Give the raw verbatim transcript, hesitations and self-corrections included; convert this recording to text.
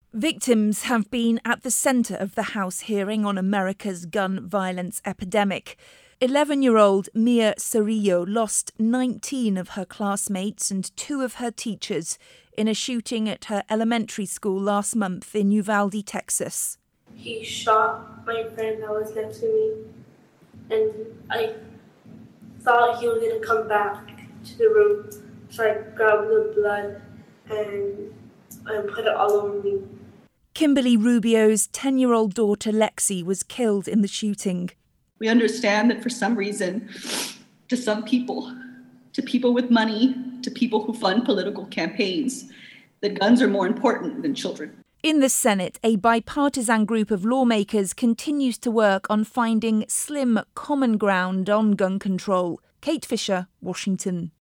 Victims have been at the centre of the House hearing on America's gun violence epidemic. eleven-year-old Mia Cerrillo lost nineteen of her classmates and two of her teachers in a shooting at her elementary school last month in Uvalde, Texas. He shot my friend that was next to me, and I thought he was going to come back to the room, so I grabbed the blood and, and put it all over me. Kimberly Rubio's ten-year-old daughter Lexi was killed in the shooting. We understand that for some reason, to some people, to people with money, to people who fund political campaigns, that guns are more important than children. In the Senate, a bipartisan group of lawmakers continues to work on finding slim common ground on gun control. Kate Fisher, Washington.